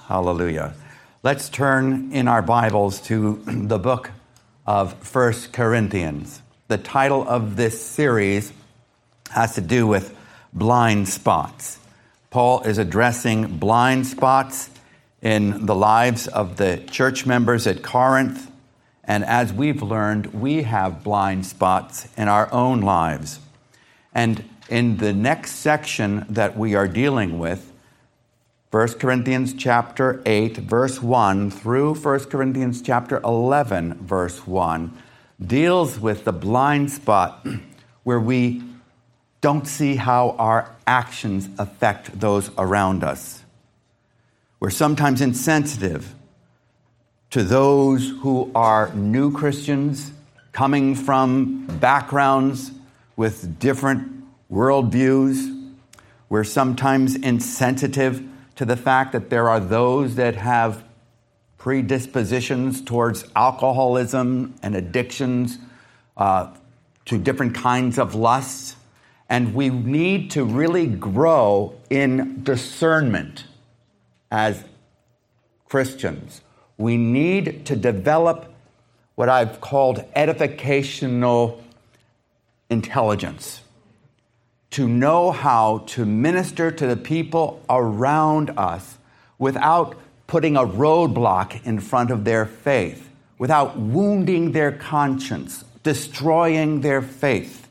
Hallelujah. Let's turn in our Bibles to the book of 1 Corinthians. The title of this series has to do with blind spots. Paul is addressing blind spots in the lives of the church members at Corinth. And as we've learned, we have blind spots in our own lives. And in the next section that we are dealing with, 1 Corinthians chapter 8, verse 1 through 1 Corinthians chapter 11, verse 1, deals with the blind spot where we don't see how our actions affect those around us. We're sometimes insensitive to those who are new Christians coming from backgrounds with different worldviews. We're sometimes insensitive to the fact that there are those that have predispositions towards alcoholism and addictions to different kinds of lusts. And we need to really grow in discernment as Christians. We need to develop what I've called edificational intelligence, to know how to minister to the people around us without putting a roadblock in front of their faith, without wounding their conscience, destroying their faith.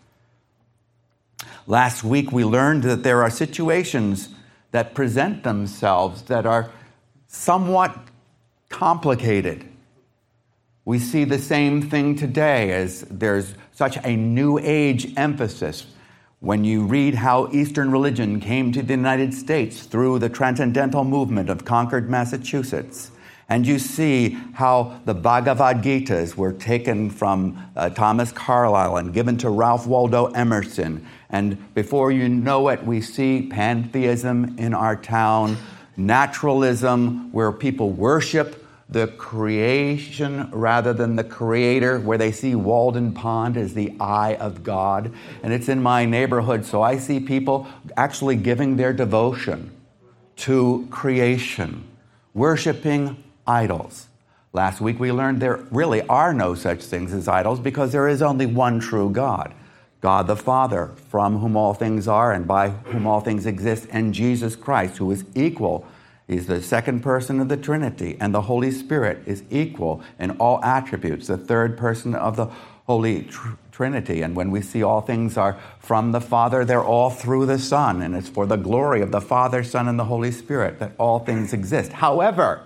Last week we learned that there are situations that present themselves that are somewhat complicated. We see the same thing today as there's such a New Age emphasis. When you read how Eastern religion came to the United States through the Transcendental Movement of Concord, Massachusetts, and you see how the Bhagavad Gitas were taken from Thomas Carlyle and given to Ralph Waldo Emerson, and before you know it, we see pantheism in our town, naturalism, where people worship the creation rather than the creator, where they see Walden Pond as the eye of God. And it's in my neighborhood, so I see people actually giving their devotion to creation, worshiping idols. Last week we learned there really are no such things as idols because there is only one true God, God the Father, from whom all things are and by whom all things exist, and Jesus Christ, who is equal. He's the second person of the Trinity, and the Holy Spirit is equal in all attributes, the third person of the Holy Trinity. And when we see all things are from the Father, they're all through the Son, and it's for the glory of the Father, Son, and the Holy Spirit that all things exist. However,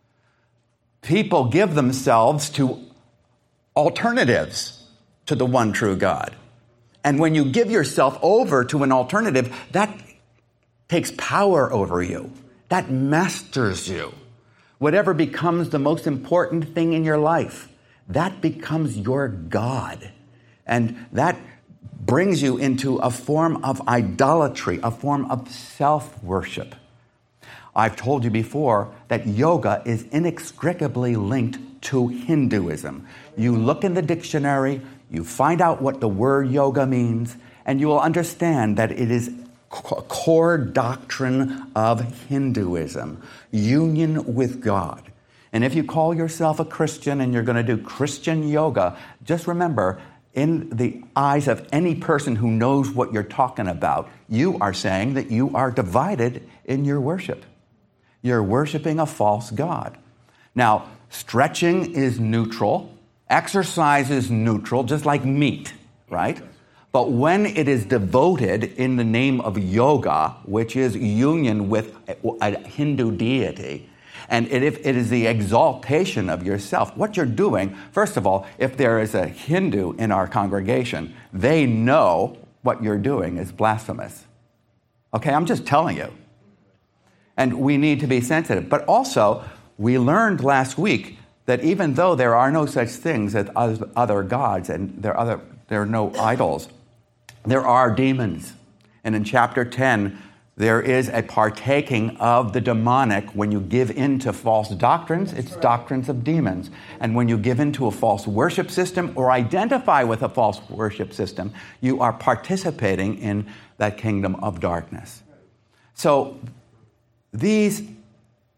people give themselves to alternatives to the one true God. And when you give yourself over to an alternative, that takes power over you. That masters you. Whatever becomes the most important thing in your life, that becomes your God. And that brings you into a form of idolatry, a form of self-worship. I've told you before that yoga is inextricably linked to Hinduism. You look in the dictionary, you find out what the word yoga means, and you will understand that it is core doctrine of Hinduism, union with God. And if you call yourself a Christian and you're going to do Christian yoga, just remember, in the eyes of any person who knows what you're talking about, you are saying that you are divided in your worship. You're worshiping a false god. Now, stretching is neutral. Exercise is neutral, just like meat, right? But when it is devoted in the name of yoga, which is union with a Hindu deity, and if it is the exaltation of yourself, what you're doing, first of all, if there is a Hindu in our congregation, they know what you're doing is blasphemous. Okay, I'm just telling you. And we need to be sensitive. But also, we learned last week that even though there are no such things as other gods and there are no idols, there are demons. And in chapter 10, there is a partaking of the demonic. When you give in to false doctrines, it's doctrines of demons. And when you give in to a false worship system or identify with a false worship system, you are participating in that kingdom of darkness. So these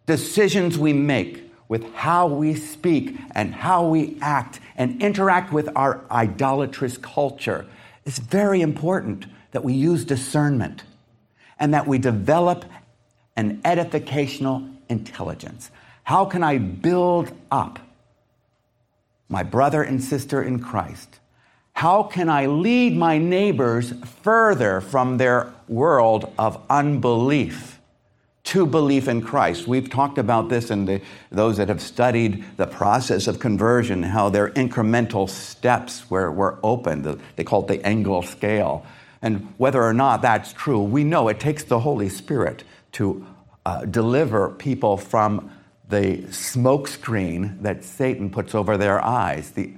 decisions we make, with how we speak and how we act and interact with our idolatrous culture, it's very important that we use discernment and that we develop an edificational intelligence. How can I build up my brother and sister in Christ? How can I lead my neighbors further from their world of unbelief to belief in Christ? We've talked about this in those that have studied the process of conversion, how they're incremental steps where we're open. They call it the Engel scale. And whether or not that's true, we know it takes the Holy Spirit to deliver people from the smoke screen that Satan puts over their eyes. The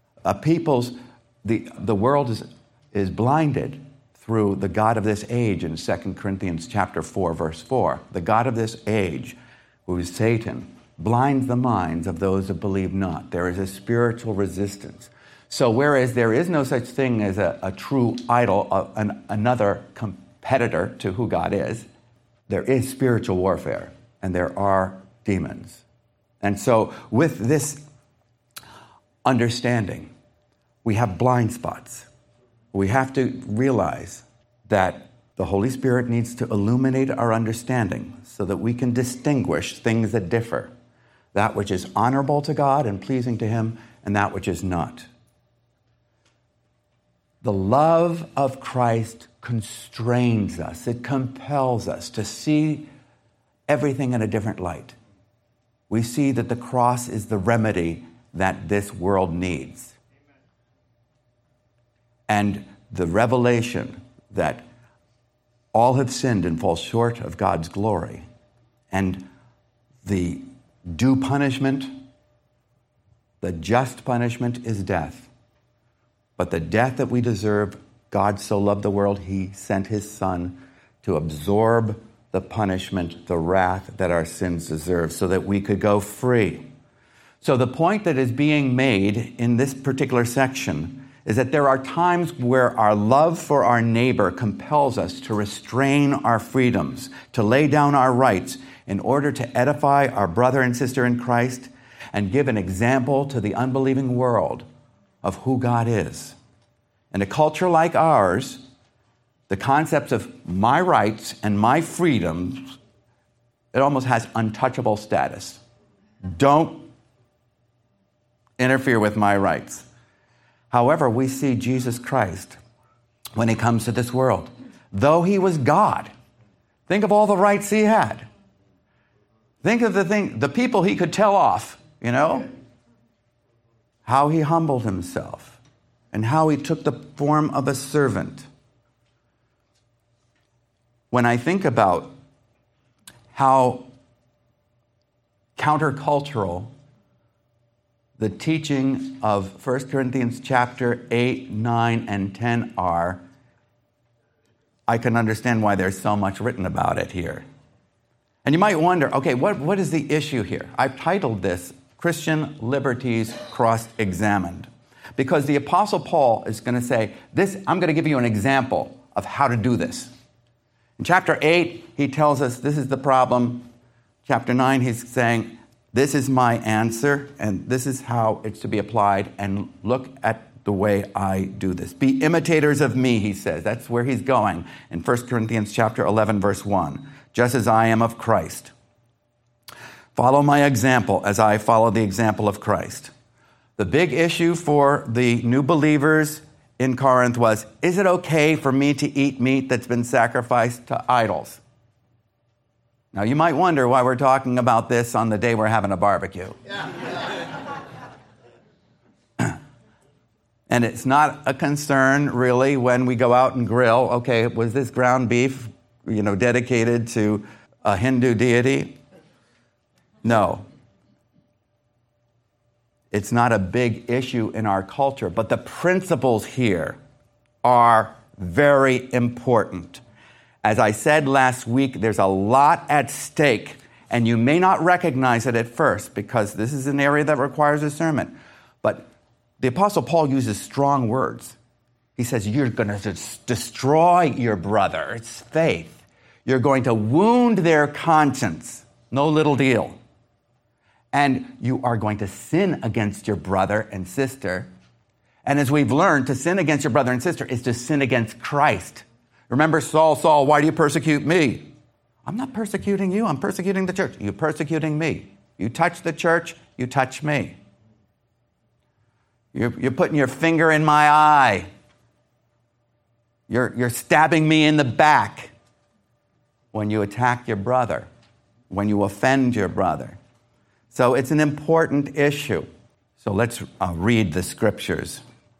world is blinded through the god of this age in 2 Corinthians chapter 4, verse 4. The god of this age, who is Satan, blinds the minds of those that believe not. There is a spiritual resistance. So whereas there is no such thing as a true idol, another competitor to who God is, there is spiritual warfare, and there are demons. And so with this understanding, we have blind spots. We have to realize that the Holy Spirit needs to illuminate our understanding so that we can distinguish things that differ, that which is honorable to God and pleasing to Him, and that which is not. The love of Christ constrains us. It compels us to see everything in a different light. We see that the cross is the remedy that this world needs. And the revelation that all have sinned and fall short of God's glory, and the due punishment, the just punishment is death. But the death that we deserve, God so loved the world, He sent His Son to absorb the punishment, the wrath that our sins deserve, so that we could go free. So the point that is being made in this particular section is that there are times where our love for our neighbor compels us to restrain our freedoms, to lay down our rights in order to edify our brother and sister in Christ and give an example to the unbelieving world of who God is. In a culture like ours, the concepts of my rights and my freedoms, it almost has untouchable status. Don't interfere with my rights. However, we see Jesus Christ when He comes to this world. Though He was God, think of all the rights He had. Think of the people He could tell off, how He humbled Himself and how He took the form of a servant. When I think about how countercultural the teaching of 1 Corinthians chapter 8, 9, and 10 are, I can understand why there's so much written about it here. And you might wonder, okay, what is the issue here? I've titled this, Christian Liberties Cross-Examined. Because the Apostle Paul is going to say, I'm going to give you an example of how to do this. In chapter 8, he tells us this is the problem. Chapter 9, he's saying, this is my answer, and this is how it's to be applied, and look at the way I do this. Be imitators of me, he says. That's where he's going in 1 Corinthians chapter 11, verse 1. Just as I am of Christ. Follow my example as I follow the example of Christ. The big issue for the new believers in Corinth was, is it okay for me to eat meat that's been sacrificed to idols? Now, you might wonder why we're talking about this on the day we're having a barbecue. And it's not a concern, really, when we go out and grill. Okay, was this ground beef, dedicated to a Hindu deity? No. It's not a big issue in our culture, but the principles here are very important. As I said last week, there's a lot at stake, and you may not recognize it at first because this is an area that requires discernment. But the Apostle Paul uses strong words. He says, you're going to destroy your brother's faith. You're going to wound their conscience. No little deal. And you are going to sin against your brother and sister. And as we've learned, to sin against your brother and sister is to sin against Christ. Remember, Saul, Saul, why do you persecute me? I'm not persecuting you. I'm persecuting the church. You're persecuting me. You touch the church, you touch me. You're putting your finger in my eye. You're stabbing me in the back when you attack your brother, when you offend your brother. So it's an important issue. So let's read the scriptures.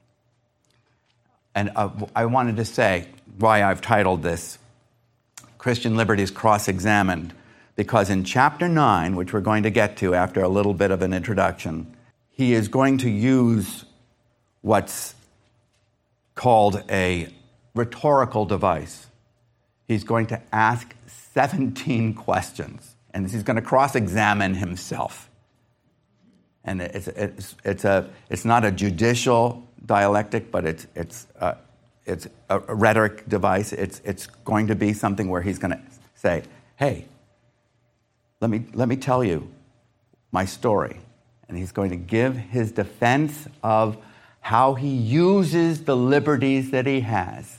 And I wanted to say why I've titled this Christian Liberties Cross-Examined, because in chapter 9, which we're going to get to after a little bit of an introduction, he is going to use what's called a rhetorical device. He's going to ask 17 questions, and he's going to cross-examine himself. And it's not a judicial dialectic, but it's a rhetoric device. It's going to be something where he's going to say, "Hey, let me tell you my story," and he's going to give his defense of how he uses the liberties that he has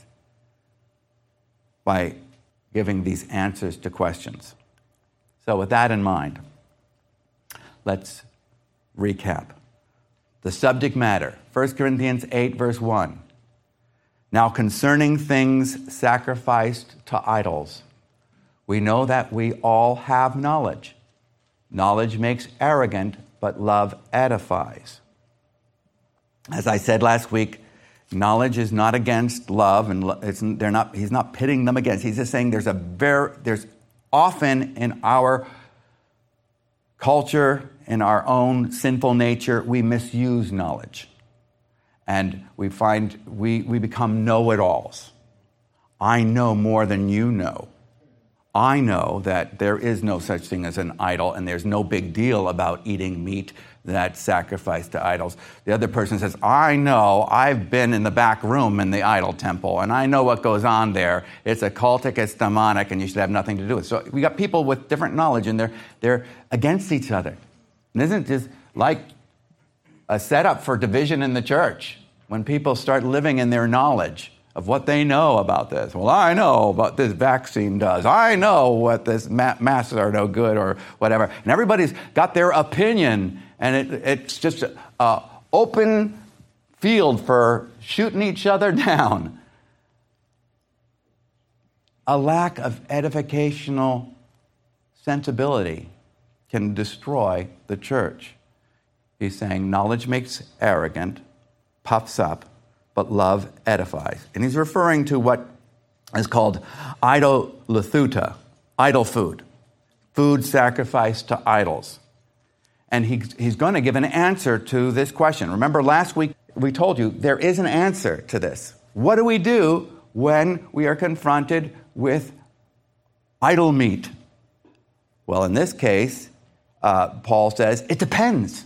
by giving these answers to questions. So with that in mind, let's recap. The subject matter, 1 Corinthians 8, verse 1. Now concerning things sacrificed to idols, we know that we all have knowledge. Knowledge makes arrogant, but love edifies. As I said last week, knowledge is not against love, and he's not pitting them against. He's just saying there's often in our culture, in our own sinful nature, we misuse knowledge. And we find we become know-it-alls. I know more than you know. I know that there is no such thing as an idol, and there's no big deal about eating meat that's sacrificed to idols. The other person says, I know, I've been in the back room in the idol temple, and I know what goes on there. It's occultic, it's demonic, and you should have nothing to do with it. So we got people with different knowledge, and they're against each other. And isn't it just like a setup for division in the church when people start living in their knowledge of what they know about this? Well, I know what this vaccine does. I know what this masks are no good or whatever. And everybody's got their opinion, and it's just an open field for shooting each other down. A lack of edificational sensibility can destroy the church. He's saying knowledge makes arrogant, puffs up, but love edifies. And he's referring to what is called idolothuta, idol food sacrificed to idols. And he's going to give an answer to this question. Remember last week we told you there is an answer to this. What do we do when we are confronted with idol meat? Well, in this case, Paul says, it depends.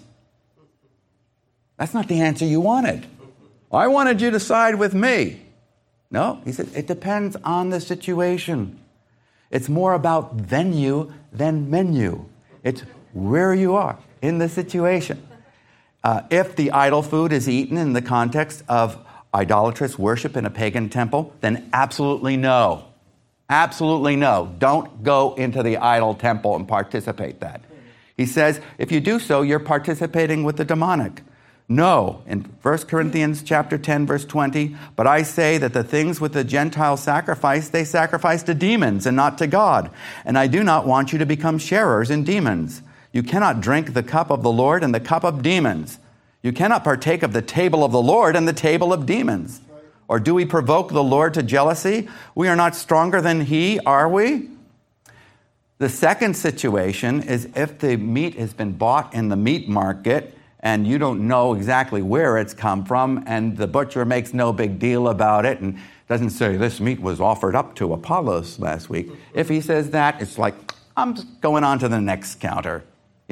That's not the answer you wanted. I wanted you to side with me. No, he said, it depends on the situation. It's more about venue than menu. It's where you are in the situation. If the idol food is eaten in the context of idolatrous worship in a pagan temple, then absolutely no. Absolutely no. Don't go into the idol temple and participate in that. He says, if you do so, you're participating with the demonic. No, in 1 Corinthians chapter 10, verse 20, but I say that the things which the Gentiles sacrifice, they sacrifice to demons and not to God. And I do not want you to become sharers in demons. You cannot drink the cup of the Lord and the cup of demons. You cannot partake of the table of the Lord and the table of demons. Or do we provoke the Lord to jealousy? We are not stronger than he, are we? The second situation is if the meat has been bought in the meat market and you don't know exactly where it's come from, and the butcher makes no big deal about it and doesn't say, this meat was offered up to Apollos last week. If he says that, it's like, I'm just going on to the next counter,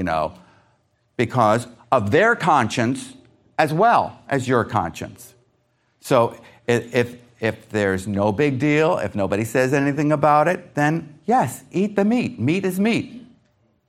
because of their conscience as well as your conscience. So if there's no big deal, if nobody says anything about it, then yes, eat the meat. Meat is meat.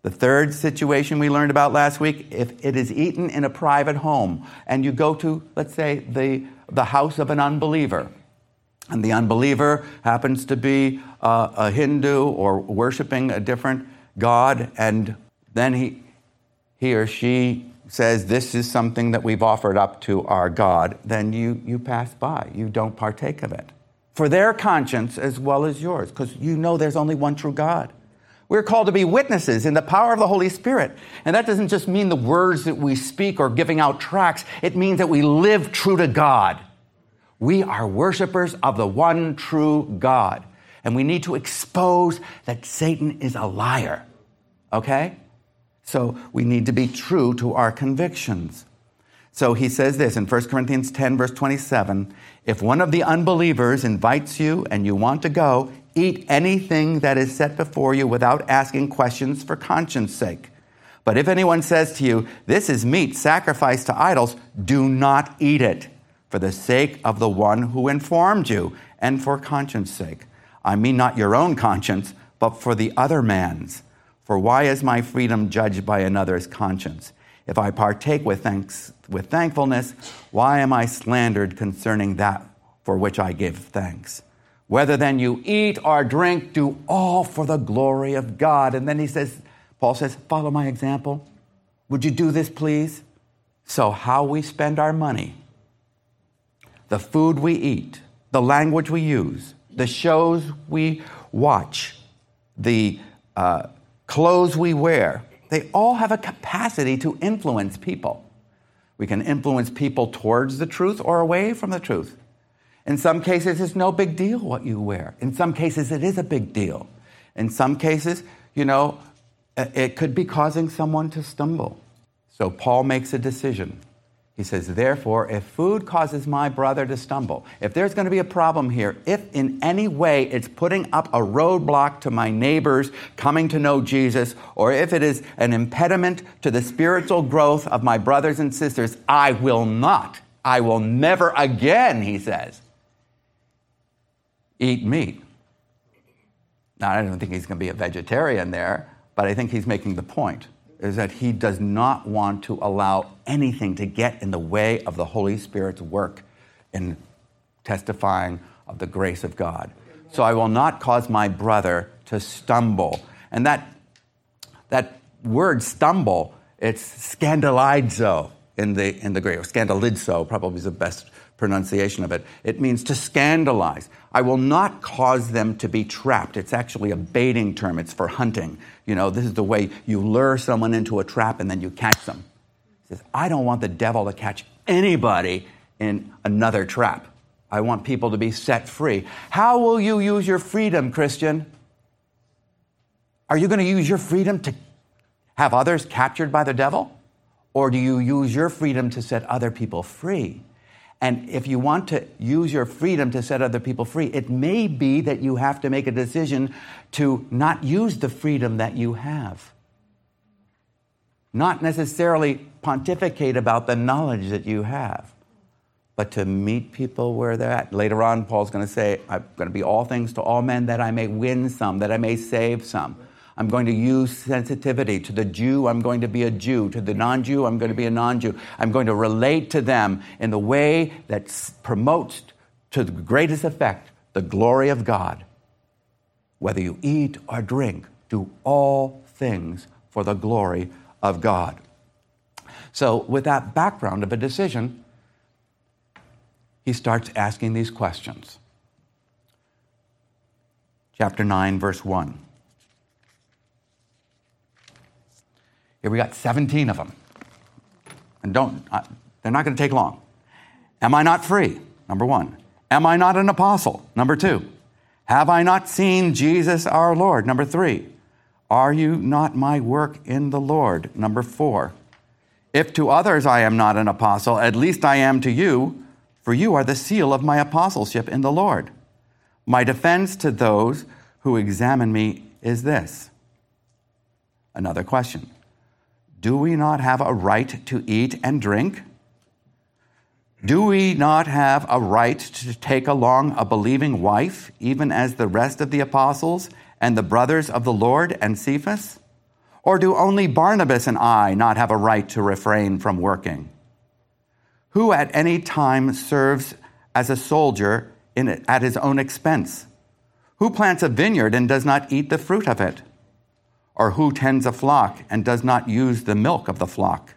The third situation we learned about last week, if it is eaten in a private home and you go to, let's say, the house of an unbeliever, and the unbeliever happens to be a Hindu or worshiping a different god, and then he or she says, this is something that we've offered up to our God, then you pass by. You don't partake of it. For their conscience as well as yours, because you know there's only one true God. We're called to be witnesses in the power of the Holy Spirit. And that doesn't just mean the words that we speak or giving out tracts. It means that we live true to God. We are worshipers of the one true God. And we need to expose that Satan is a liar. Okay? So we need to be true to our convictions. So he says this in 1 Corinthians 10, verse 27, if one of the unbelievers invites you and you want to go, eat anything that is set before you without asking questions for conscience sake. But if anyone says to you, this is meat sacrificed to idols, do not eat it for the sake of the one who informed you and for conscience sake. I mean not your own conscience, but for the other man's. For why is my freedom judged by another's conscience? If I partake with thankfulness, why am I slandered concerning that for which I give thanks? Whether then you eat or drink, do all for the glory of God. And then Paul says, follow my example. Would you do this, please? So how we spend our money, the food we eat, the language we use, the shows we watch, the clothes we wear, they all have a capacity to influence people. We can influence people towards the truth or away from the truth. In some cases, it's no big deal what you wear. In some cases, it is a big deal. In some cases, it could be causing someone to stumble. So Paul makes a decision. He says, therefore, if food causes my brother to stumble, if there's going to be a problem here, if in any way it's putting up a roadblock to my neighbors coming to know Jesus, or if it is an impediment to the spiritual growth of my brothers and sisters, I will never again, he says, eat meat. Now, I don't think he's going to be a vegetarian there, but I think he's making the point, is that he does not want to allow anything to get in the way of the Holy Spirit's work in testifying of the grace of God. So I will not cause my brother to stumble. And that word stumble, it's scandalizo in the Greek, or scandalizo probably is the best pronunciation of it. It means to scandalize. I will not cause them to be trapped. It's actually a baiting term. It's for hunting. This is the way you lure someone into a trap and then you catch them. He says, I don't want the devil to catch anybody in another trap. I want people to be set free. How will you use your freedom, Christian? Are you going to use your freedom to have others captured by the devil? Or do you use your freedom to set other people free? And if you want to use your freedom to set other people free, it may be that you have to make a decision to not use the freedom that you have. Not necessarily pontificate about the knowledge that you have, but to meet people where they're at. Later on, Paul's going to say, I'm going to be all things to all men that I may win some, that I may save some. I'm going to use sensitivity. To the Jew, I'm going to be a Jew. To the non-Jew, I'm going to be a non-Jew. I'm going to relate to them in the way that promotes to the greatest effect the glory of God. Whether you eat or drink, do all things for the glory of God. So with that background of a decision, he starts asking these questions. Chapter 9, verse 1. Here we got 17 of them. And they're not going to take long. Am I not free? Number 1. Am I not an apostle? Number 2. Have I not seen Jesus our Lord? Number 3. Are you not my work in the Lord? Number 4. If to others I am not an apostle, at least I am to you, for you are the seal of my apostleship in the Lord. My defense to those who examine me is this. Another question. Do we not have a right to eat and drink? Do we not have a right to take along a believing wife, even as the rest of the apostles and the brothers of the Lord and Cephas? Or do only Barnabas and I not have a right to refrain from working? Who at any time serves as a soldier at his own expense? Who plants a vineyard and does not eat the fruit of it? Or who tends a flock and does not use the milk of the flock?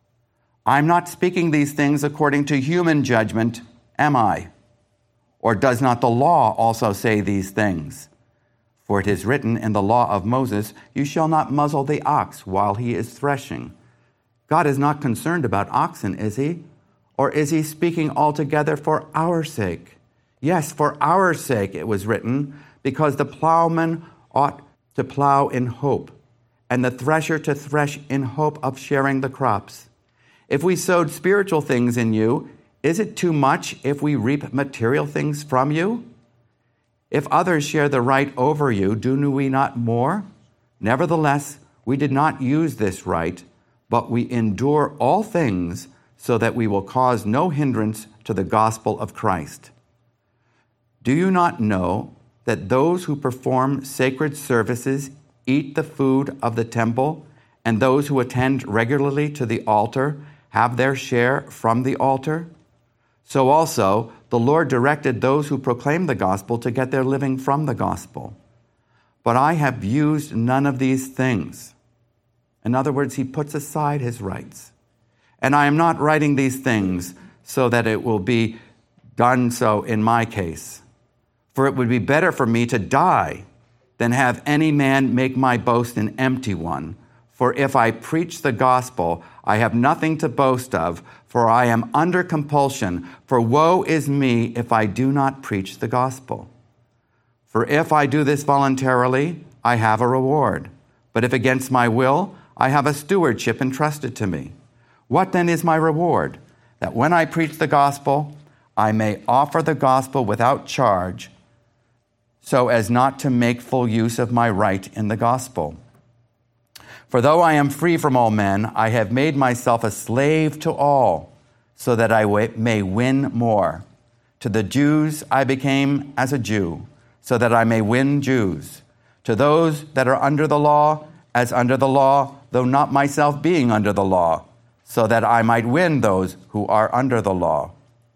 I'm not speaking these things according to human judgment, am I? Or does not the law also say these things? For it is written in the law of Moses, you shall not muzzle the ox while he is threshing. God is not concerned about oxen, is he? Or is he speaking altogether for our sake? Yes, for our sake it was written, because the plowman ought to plow in hope, and the thresher to thresh in hope of sharing the crops. If we sowed spiritual things in you, is it too much if we reap material things from you? If others share the right over you, do we not more? Nevertheless, we did not use this right, but we endure all things so that we will cause no hindrance to the gospel of Christ. Do you not know that those who perform sacred services eat the food of the temple, and those who attend regularly to the altar have their share from the altar? So also, the Lord directed those who proclaim the gospel to get their living from the gospel. But I have used none of these things. In other words, he puts aside his rights. And I am not writing these things so that it will be done so in my case. For it would be better for me to die than have any man make my boast an empty one. For if I preach the gospel, I have nothing to boast of, for I am under compulsion. For woe is me if I do not preach the gospel. For if I do this voluntarily, I have a reward. But if against my will, I have a stewardship entrusted to me. What then is my reward? That when I preach the gospel, I may offer the gospel without charge, so as not to make full use of my right in the gospel. For though I am free from all men, I have made myself a slave to all, so that I may win more. To the Jews I became as a Jew, so that I may win Jews. To those that are under the law, as under the law, though not myself being under the law, so that I might win those who are under the law.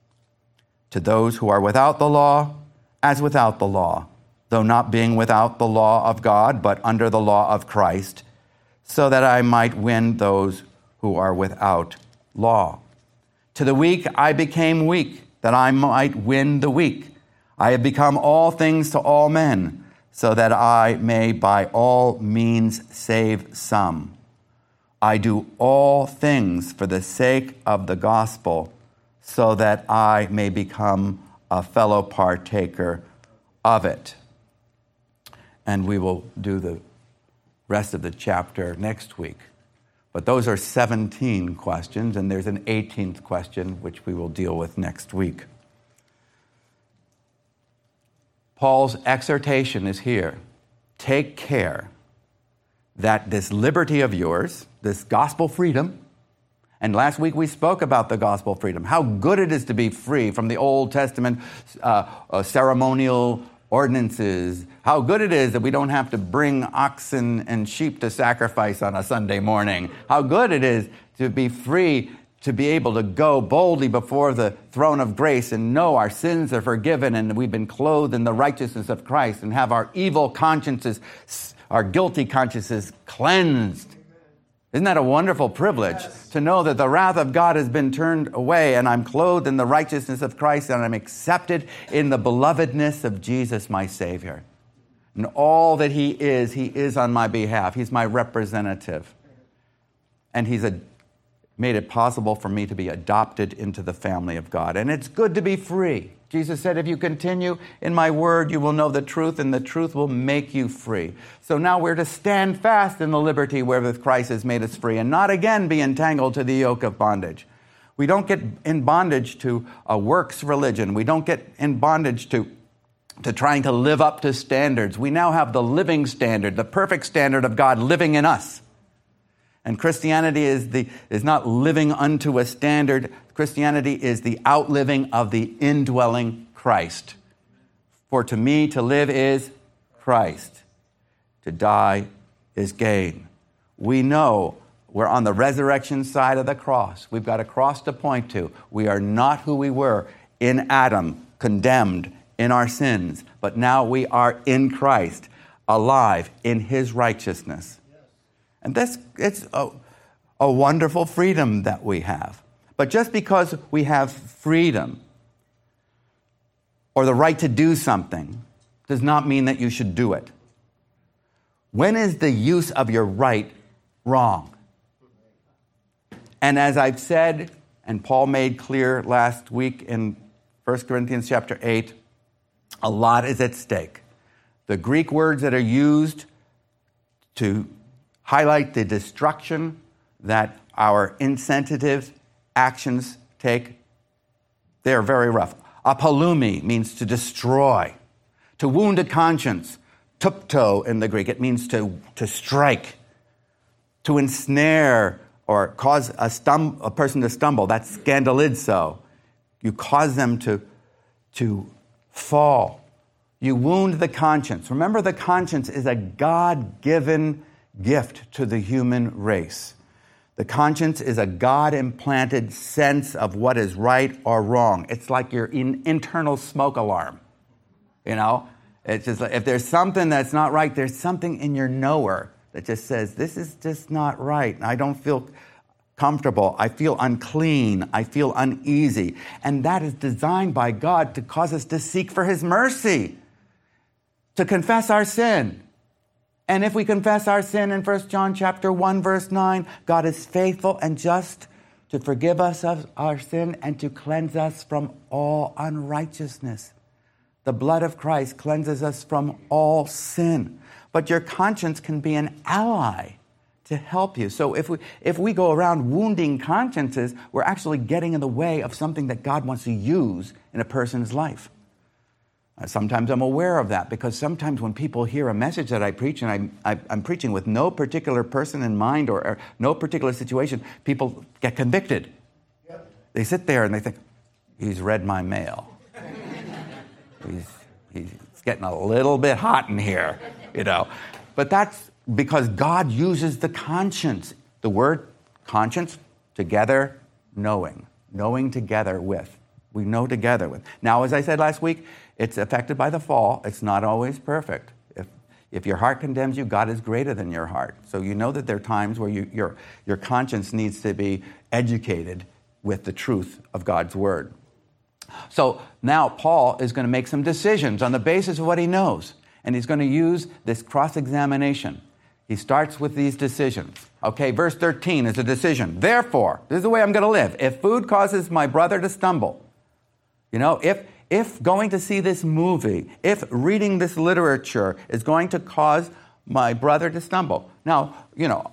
To those who are without the law, as without the law, though not being without the law of God, but under the law of Christ, so that I might win those who are without law. To the weak I became weak, that I might win the weak. I have become all things to all men, so that I may by all means save some. I do all things for the sake of the gospel, so that I may become a fellow partaker of it. And we will do the rest of the chapter next week. But those are 17 questions, and there's an 18th question, which we will deal with next week. Paul's exhortation is here. Take care that this liberty of yours, this gospel freedom, and last week we spoke about the gospel freedom, how good it is to be free from the Old Testament ceremonial ordinances, how good it is that we don't have to bring oxen and sheep to sacrifice on a Sunday morning, how good it is to be free, to be able to go boldly before the throne of grace and know our sins are forgiven and we've been clothed in the righteousness of Christ and have our evil consciences, our guilty consciences cleansed. Isn't that a wonderful privilege? Yes. To know that the wrath of God has been turned away and I'm clothed in the righteousness of Christ and I'm accepted in the belovedness of Jesus, my Savior. And all that He is on my behalf. He's my representative. And He's made it possible for me to be adopted into the family of God. And it's good to be free. Jesus said, if you continue in my word, you will know the truth, and the truth will make you free. So now we're to stand fast in the liberty wherewith Christ has made us free, and not again be entangled to the yoke of bondage. We don't get in bondage to a works religion. We don't get in bondage to trying to live up to standards. We now have the living standard, the perfect standard of God living in us. And Christianity is not living unto a standard. Christianity is the outliving of the indwelling Christ. For to me to live is Christ. To die is gain. we know we're on the resurrection side of the cross. We've got a cross to point to. We are not who we were in Adam, condemned in our sins, but now we are in Christ, alive in his righteousness. And it's a wonderful freedom that we have. But just because we have freedom or the right to do something does not mean that you should do it. When is the use of your right wrong? And as I've said, and Paul made clear last week in 1 Corinthians chapter 8, a lot is at stake. The Greek words that are used to highlight the destruction that our insensitive actions take, they're very rough. Apolumi means to destroy, to wound a conscience. Tupto in the Greek, it means to strike, to ensnare or cause a person to stumble. That's scandalizo. You cause them to fall. You wound the conscience. Remember, the conscience is a God-given gift to the human race. The conscience is a God-implanted sense of what is right or wrong. It's like your internal smoke alarm. You know, it's just like if there's something that's not right, there's something in your knower that just says, this is just not right. I don't feel comfortable. I feel unclean. I feel uneasy. And that is designed by God to cause us to seek for his mercy, to confess our sin. And if we confess our sin in 1 John chapter 1, verse 9, God is faithful and just to forgive us of our sin and to cleanse us from all unrighteousness. The blood of Christ cleanses us from all sin. But your conscience can be an ally to help you. So if we go around wounding consciences, we're actually getting in the way of something that God wants to use in a person's life. Sometimes I'm aware of that because sometimes when people hear a message that I preach, and I'm preaching with no particular person in mind or no particular situation, people get convicted. Yep. They sit there and they think, he's read my mail. He's getting a little bit hot in here, you know. But that's because God uses the conscience. The word conscience, together, knowing together with. We know together with. Now, as I said last week, it's affected by the fall. It's not always perfect. If your heart condemns you, God is greater than your heart. So you know that there are times where your conscience needs to be educated with the truth of God's word. So now Paul is going to make some decisions on the basis of what he knows. And he's going to use this cross-examination. He starts with these decisions. Okay, verse 13 is a decision. Therefore, this is the way I'm going to live. If food causes my brother to stumble, you know, if going to see this movie, if reading this literature is going to cause my brother to stumble. Now, you know,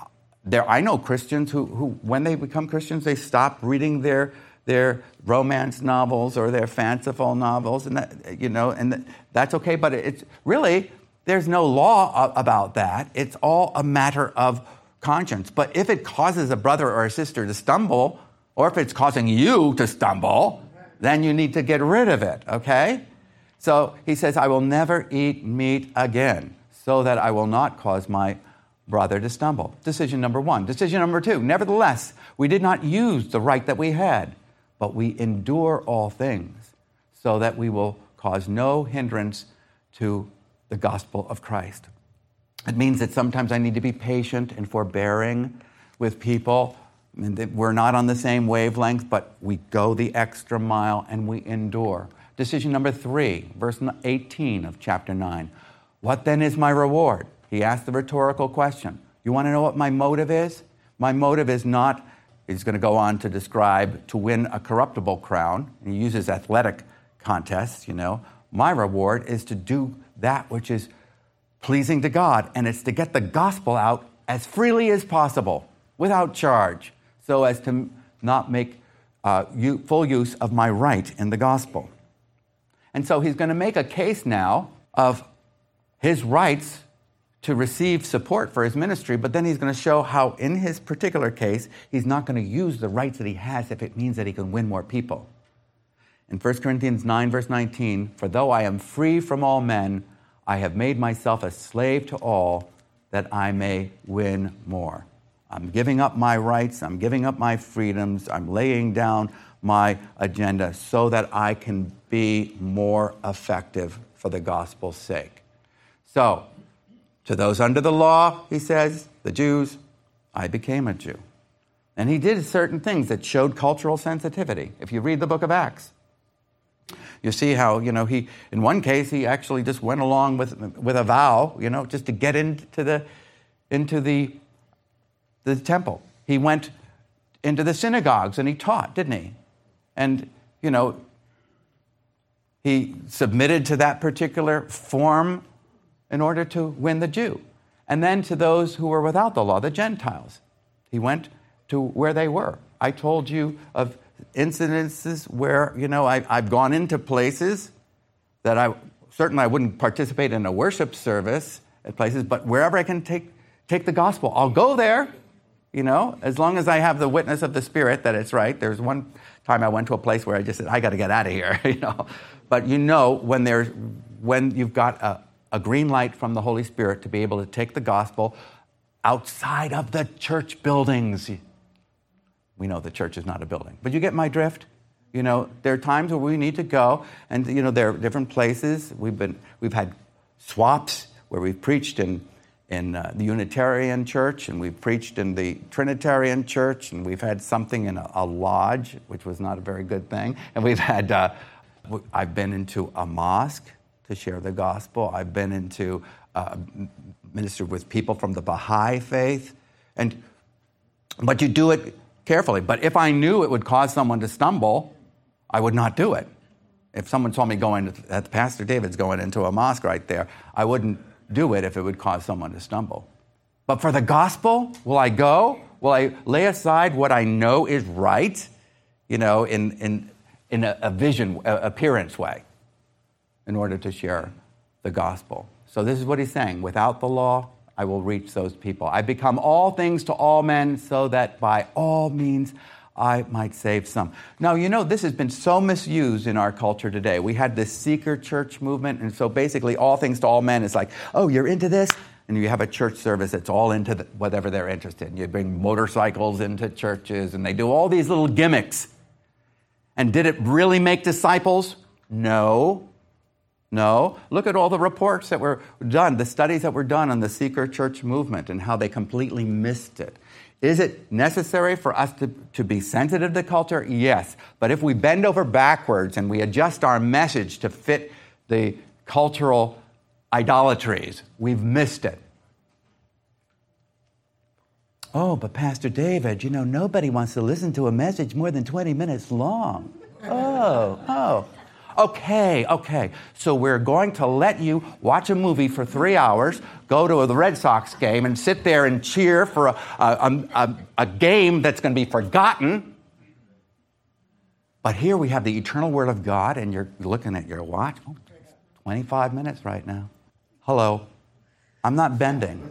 I know Christians who when they become Christians, they stop reading their romance novels or their fanciful novels, and that, you know, and that's okay. But it's really, there's no law about that. It's all a matter of conscience. But if it causes a brother or a sister to stumble, or if it's causing you to stumble, then you need to get rid of it, okay? So he says, I will never eat meat again, so that I will not cause my brother to stumble. Decision number one. Decision number two, nevertheless, we did not use the right that we had, but we endure all things, so that we will cause no hindrance to the gospel of Christ. It means that sometimes I need to be patient and forbearing with people. We're not on the same wavelength, but we go the extra mile and we endure. Decision number 3, verse 18 of chapter 9. What then is my reward? He asked the rhetorical question. You want to know what my motive is? My motive is not, he's going to go on to describe, to win a corruptible crown. And he uses athletic contests, you know. My reward is to do that which is pleasing to God, and it's to get the gospel out as freely as possible, without charge, so as to not make full use of my right in the gospel. And so he's going to make a case now of his rights to receive support for his ministry, but then he's going to show how in his particular case, he's not going to use the rights that he has if it means that he can win more people. In 1 Corinthians 9, verse 19, for though I am free from all men, I have made myself a slave to all that I may win more. I'm giving up my rights. I'm giving up my freedoms. I'm laying down my agenda so that I can be more effective for the gospel's sake. So, to those under the law, he says, the Jews, I became a Jew. And he did certain things that showed cultural sensitivity. If you read the book of Acts, you see how, he, in one case, he actually just went along with a vow, just to get into the temple. He went into the synagogues and he taught, didn't he? And, he submitted to that particular form in order to win the Jew. And then to those who were without the law, the Gentiles, he went to where they were. I told you of incidences where, I've gone into places that I wouldn't participate in a worship service at places, but wherever I can take the gospel, I'll go there, as long as I have the witness of the Spirit that it's right. There's one time I went to a place where I just said, I got to get out of here, But when you've got a green light from the Holy Spirit to be able to take the gospel outside of the church buildings. We know the church is not a building, but you get my drift. There are times where we need to go, and there are different places. We've had swaps where we've preached in the Unitarian Church, and we've preached in the Trinitarian Church, and we've had something in a lodge, which was not a very good thing. And we've had, I've been into a mosque to share the gospel. I've been into ministered with people from the Baha'i faith, but you do it carefully. But if I knew it would cause someone to stumble, I would not do it. If someone told me that Pastor David's going into a mosque right there, I wouldn't do it if it would cause someone to stumble. But for the gospel, will I go? Will I lay aside what I know is right, in a vision, appearance way, in order to share the gospel? So this is what he's saying. Without the law, I will reach those people. I become all things to all men so that by all means I might save some. Now, this has been so misused in our culture today. We had this seeker church movement, and so basically all things to all men is like, oh, you're into this? And you have a church service that's all into whatever they're interested in. You bring motorcycles into churches, and they do all these little gimmicks. And did it really make disciples? No. Look at all the reports that were done, the studies that were done on the seeker church movement and how they completely missed it. Is it necessary for us to be sensitive to culture? Yes. But if we bend over backwards and we adjust our message to fit the cultural idolatries, we've missed it. Oh, but Pastor David, nobody wants to listen to a message more than 20 minutes long. Oh. Okay. So we're going to let you watch a movie for 3 hours, go to the Red Sox game, and sit there and cheer for a game that's going to be forgotten. But here we have the eternal Word of God, and you're looking at your watch. 25 minutes right now. Hello. I'm not bending.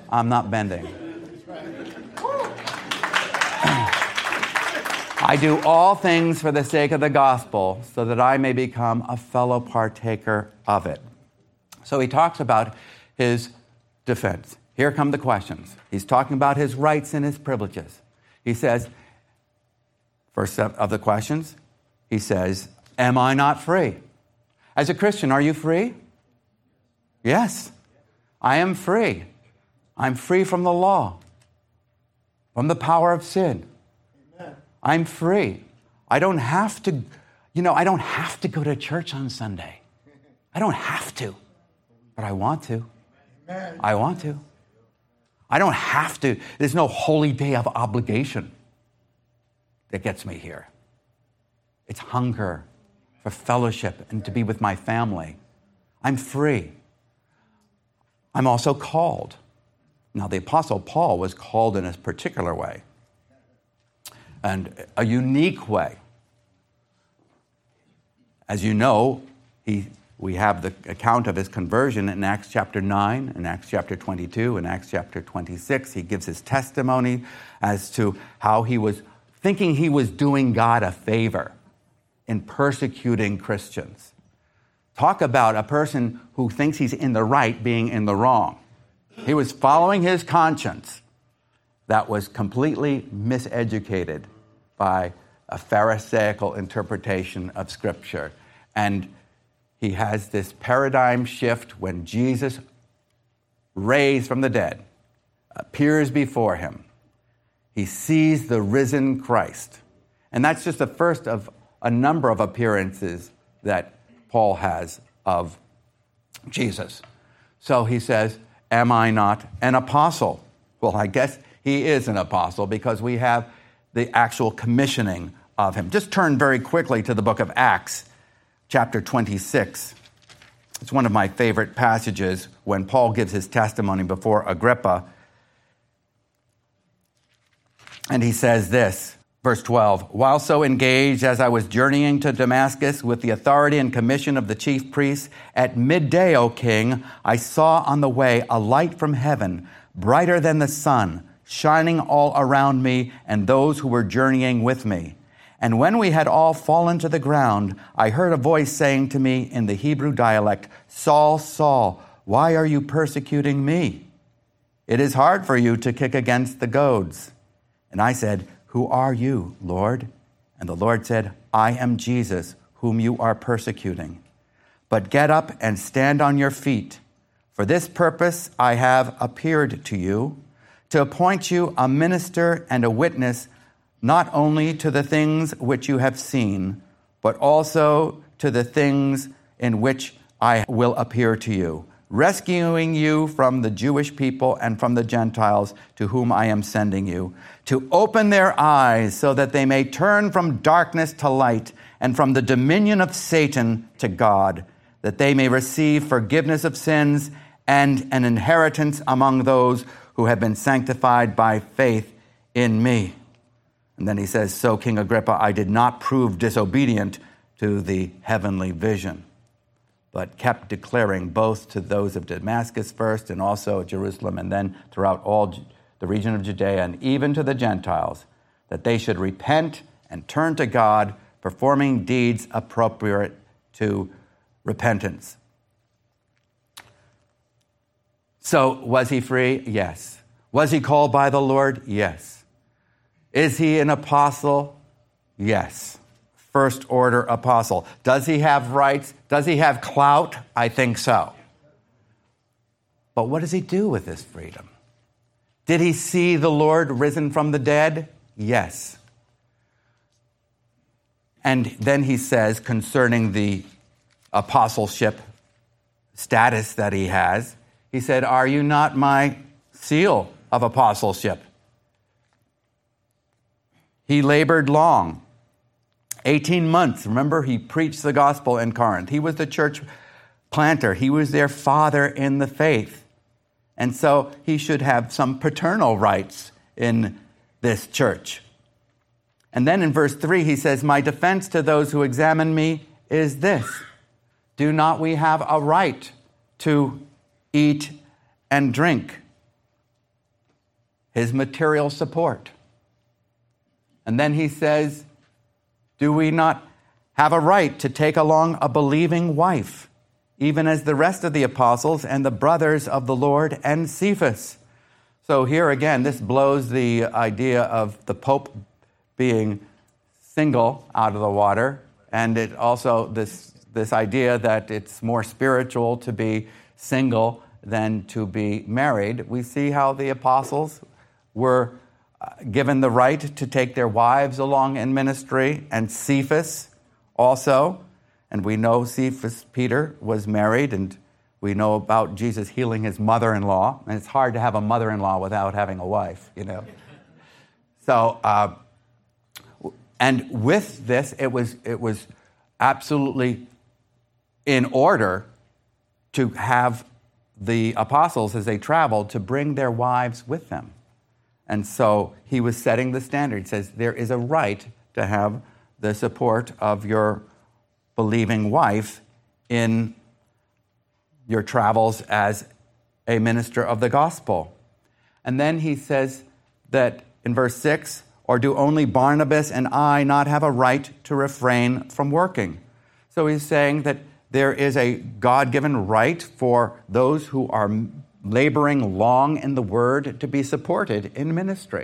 I do all things for the sake of the gospel so that I may become a fellow partaker of it. So he talks about his defense. Here come the questions. He's talking about his rights and his privileges. He says, first of the questions, he says, am I not free? As a Christian, are you free? Yes, I am free. I'm free from the law, from the power of sin. I'm free. I don't have to, go to church on Sunday. I don't have to, but I want to. I want to. I don't have to. There's no holy day of obligation that gets me here. It's hunger for fellowship and to be with my family. I'm free. I'm also called. Now, the Apostle Paul was called in a particular way, and a unique way. As you know, we have the account of his conversion in Acts chapter 9, in Acts chapter 22, in Acts chapter 26. He gives his testimony as to how he was thinking he was doing God a favor in persecuting Christians. Talk about a person who thinks he's in the right being in the wrong. He was following his conscience that was completely miseducated by a Pharisaical interpretation of Scripture. And he has this paradigm shift when Jesus, raised from the dead, appears before him. He sees the risen Christ. And that's just the first of a number of appearances that Paul has of Jesus. So he says, am I not an apostle? Well, I guess he is an apostle because we have the actual commissioning of him. Just turn very quickly to the book of Acts, chapter 26. It's one of my favorite passages when Paul gives his testimony before Agrippa. And he says this, verse 12, while so engaged as I was journeying to Damascus with the authority and commission of the chief priests, at midday, O king, I saw on the way a light from heaven, brighter than the sun, shining all around me and those who were journeying with me. And when we had all fallen to the ground, I heard a voice saying to me in the Hebrew dialect, Saul, Saul, why are you persecuting me? It is hard for you to kick against the goads. And I said, who are you, Lord? And the Lord said, I am Jesus, whom you are persecuting. But get up and stand on your feet. For this purpose I have appeared to you, to appoint you a minister and a witness, not only to the things which you have seen, but also to the things in which I will appear to you, rescuing you from the Jewish people and from the Gentiles to whom I am sending you, to open their eyes so that they may turn from darkness to light and from the dominion of Satan to God, that they may receive forgiveness of sins and an inheritance among those who have been sanctified by faith in me. And then he says, so King Agrippa, I did not prove disobedient to the heavenly vision, but kept declaring both to those of Damascus first and also Jerusalem and then throughout all the region of Judea and even to the Gentiles, that they should repent and turn to God, performing deeds appropriate to repentance. So was he free? Yes. Was he called by the Lord? Yes. Is he an apostle? Yes. First order apostle. Does he have rights? Does he have clout? I think so. But what does he do with this freedom? Did he see the Lord risen from the dead? Yes. And then he says concerning the apostleship status that he has, he said, are you not my seal of apostleship? He labored long. 18 months. Remember, he preached the gospel in Corinth. He was the church planter. He was their father in the faith. And so he should have some paternal rights in this church. And then in verse 3, he says, my defense to those who examine me is this. Do not we have a right to eat and drink? His material support. And then he says, do we not have a right to take along a believing wife, even as the rest of the apostles and the brothers of the Lord and Cephas? So here again, this blows the idea of the Pope being single out of the water, and it also this idea that it's more spiritual to be single than to be married. We see how the apostles were given the right to take their wives along in ministry, and Cephas also. And we know Cephas, Peter, was married, and we know about Jesus healing his mother-in-law. And it's hard to have a mother-in-law without having a wife, you know. So, and with this, it was absolutely in order to have the apostles, as they traveled, to bring their wives with them. And so he was setting the standard. He says there is a right to have the support of your believing wife in your travels as a minister of the gospel. And then he says that in verse 6, or do only Barnabas and I not have a right to refrain from working? So he's saying that there is a God-given right for those who are laboring long in the word to be supported in ministry.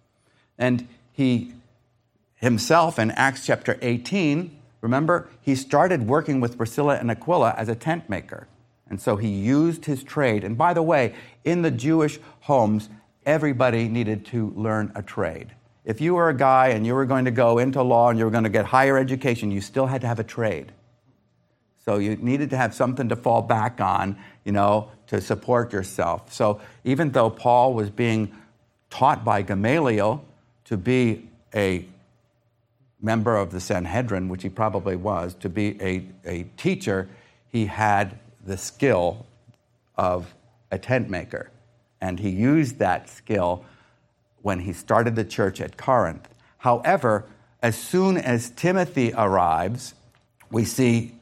And he himself in Acts chapter 18, remember, he started working with Priscilla and Aquila as a tent maker. And so he used his trade. And by the way, in the Jewish homes, everybody needed to learn a trade. If you were a guy and you were going to go into law and you were going to get higher education, you still had to have a trade. So you needed to have something to fall back on, to support yourself. So even though Paul was being taught by Gamaliel to be a member of the Sanhedrin, which he probably was, to be a teacher, he had the skill of a tent maker. And he used that skill when he started the church at Corinth. However, as soon as Timothy arrives, we see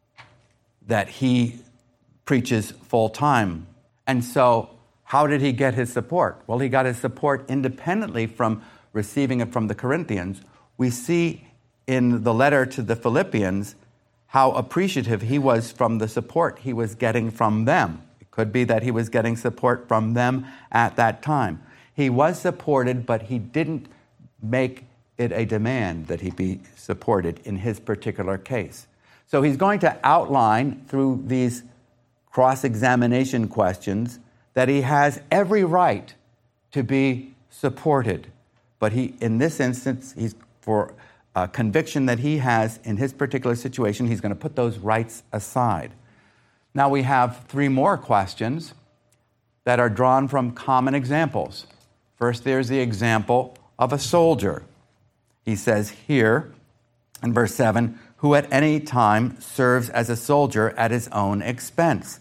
that he preaches full-time. And so how did he get his support? Well, he got his support independently from receiving it from the Corinthians. We see in the letter to the Philippians how appreciative he was from the support he was getting from them. It could be that he was getting support from them at that time. He was supported, but he didn't make it a demand that he be supported in his particular case. So he's going to outline through these cross-examination questions that he has every right to be supported. But in this instance, he's for a conviction that he has in his particular situation, he's going to put those rights aside. Now we have three more questions that are drawn from common examples. First, there's the example of a soldier. He says here in verse 7, who at any time serves as a soldier at his own expense.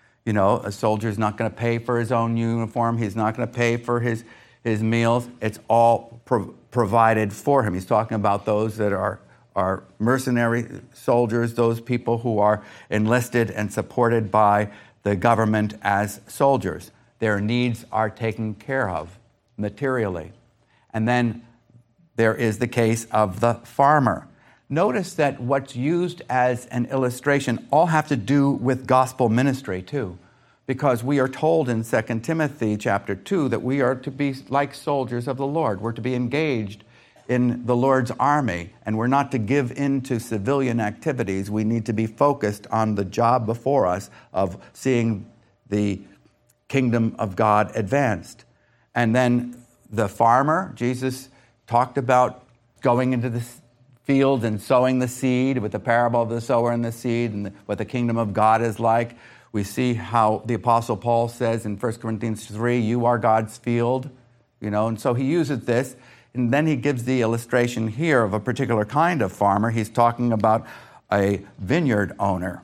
A soldier's not going to pay for his own uniform. He's not going to pay for his meals. It's all provided for him. He's talking about those that are mercenary soldiers, those people who are enlisted and supported by the government as soldiers. Their needs are taken care of materially. And then there is the case of the farmer. Notice that what's used as an illustration all have to do with gospel ministry too, because we are told in 2 Timothy chapter 2 that we are to be like soldiers of the Lord. We're to be engaged in the Lord's army, and we're not to give in to civilian activities. We need to be focused on the job before us of seeing the kingdom of God advanced. And then the farmer, Jesus talked about going into the field and sowing the seed with the parable of the sower and the seed and what the kingdom of God is like. We see how the Apostle Paul says in 1 Corinthians 3, you are God's field, and so he uses this. And then he gives the illustration here of a particular kind of farmer. He's talking about a vineyard owner.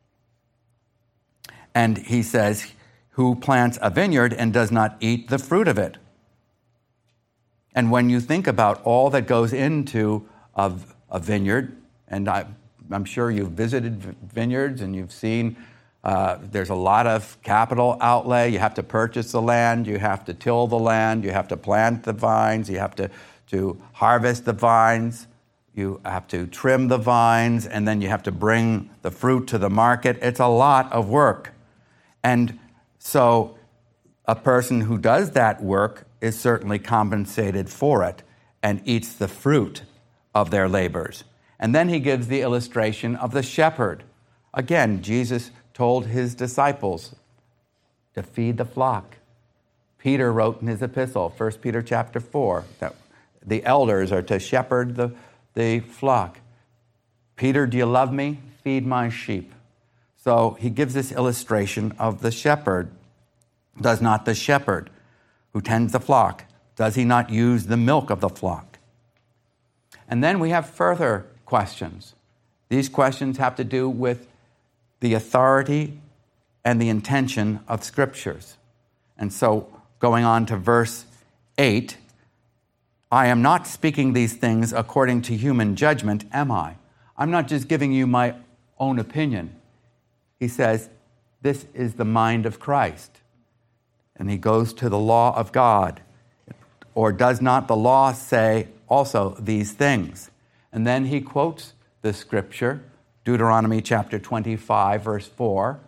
And he says, who plants a vineyard and does not eat the fruit of it. And when you think about all that goes into a vineyard, and I'm sure you've visited vineyards and you've seen there's a lot of capital outlay. You have to purchase the land, you have to till the land, you have to plant the vines, you have to harvest the vines, you have to trim the vines, and then you have to bring the fruit to the market. It's a lot of work. And so a person who does that work is certainly compensated for it and eats the fruit of their labors. And then he gives the illustration of the shepherd. Again, Jesus told his disciples to feed the flock. Peter wrote in his epistle, 1 Peter chapter 4, that the elders are to shepherd the flock. Peter, do you love me? Feed my sheep. So he gives this illustration of the shepherd. Does not the shepherd who tends the flock, does he not use the milk of the flock? And then we have further questions. These questions have to do with the authority and the intention of scriptures. And so going on to verse 8, I am not speaking these things according to human judgment, am I? I'm not just giving you my own opinion. He says, this is the mind of Christ. And he goes to the law of God. Or does not the law say also these things? And then he quotes the scripture, Deuteronomy chapter 25, verse 4,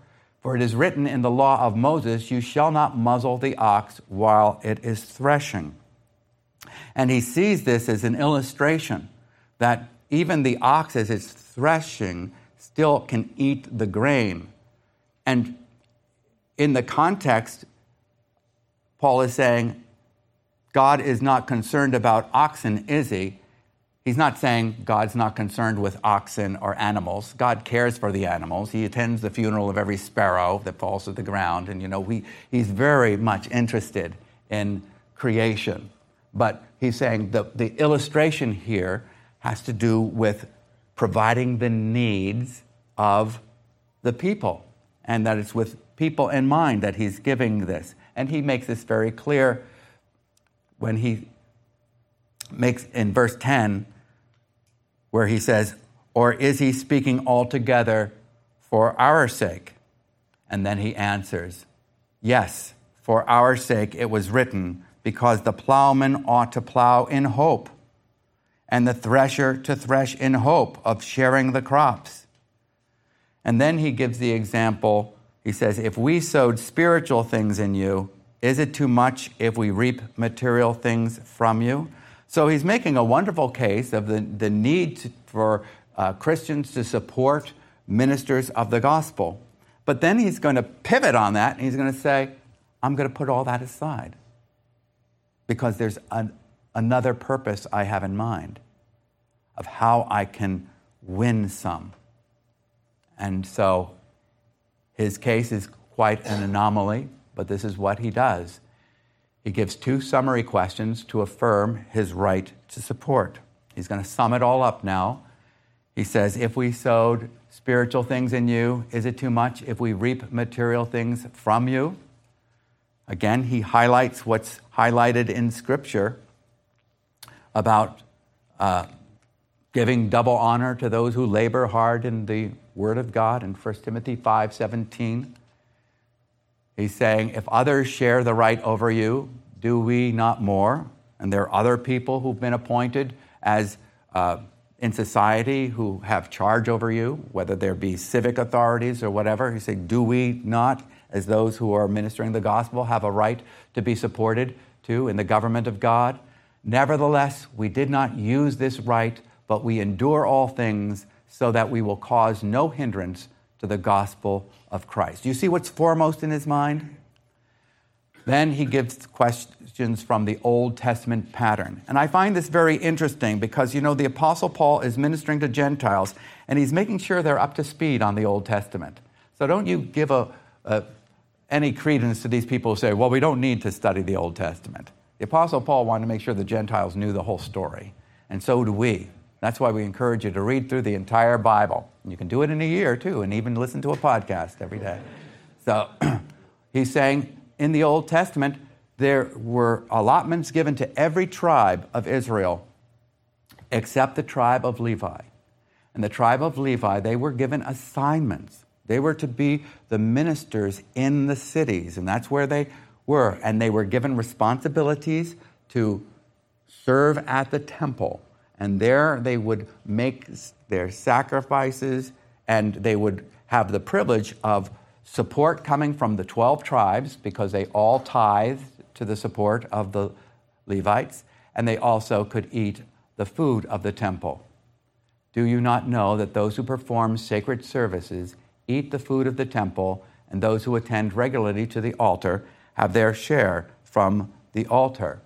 For it is written in the law of Moses, you shall not muzzle the ox while it is threshing. And he sees this as an illustration that even the ox, as it's threshing, still can eat the grain. And in the context, Paul is saying, God is not concerned about oxen, is he? He's not saying God's not concerned with oxen or animals. God cares for the animals. He attends the funeral of every sparrow that falls to the ground. And, he's very much interested in creation. But he's saying the illustration here has to do with providing the needs of the people, and that it's with people in mind that he's giving this. And he makes this very clear when he makes in verse 10, where he says, or is he speaking altogether for our sake? And then he answers, yes, for our sake it was written, because the plowman ought to plow in hope, and the thresher to thresh in hope of sharing the crops. And then he gives the example, he says, if we sowed spiritual things in you, is it too much if we reap material things from you? So he's making a wonderful case of the need for Christians to support ministers of the gospel. But then he's going to pivot on that, and he's going to say, I'm going to put all that aside because there's another purpose I have in mind of how I can win some. And so his case is quite an anomaly, but this is what he does. He gives two summary questions to affirm his right to support. He's going to sum it all up now. He says, if we sowed spiritual things in you, is it too much if we reap material things from you? Again, he highlights what's highlighted in Scripture about giving double honor to those who labor hard in the Word of God in 1 Timothy 5:17. He's saying, if others share the right over you, do we not more? And there are other people who've been appointed as in society who have charge over you, whether there be civic authorities or whatever. He's saying, do we not, as those who are ministering the gospel, have a right to be supported too in the government of God? Nevertheless, we did not use this right, but we endure all things so that we will cause no hindrance to the gospel of Christ. Do you see what's foremost in his mind? Then he gives questions from the Old Testament pattern. And I find this very interesting because, the Apostle Paul is ministering to Gentiles, and he's making sure they're up to speed on the Old Testament. So don't you give any credence to these people who say, well, we don't need to study the Old Testament. The Apostle Paul wanted to make sure the Gentiles knew the whole story, and so do we. That's why we encourage you to read through the entire Bible. You can do it in a year, too, and even listen to a podcast every day. So he's saying in the Old Testament, there were allotments given to every tribe of Israel except the tribe of Levi. And the tribe of Levi, they were given assignments. They were to be the ministers in the cities, and that's where they were. And they were given responsibilities to serve at the temple. And there they would make their sacrifices, and they would have the privilege of support coming from the 12 tribes because they all tithed to the support of the Levites, and they also could eat the food of the temple. Do you not know that those who perform sacred services eat the food of the temple, and those who attend regularly to the altar have their share from the altar?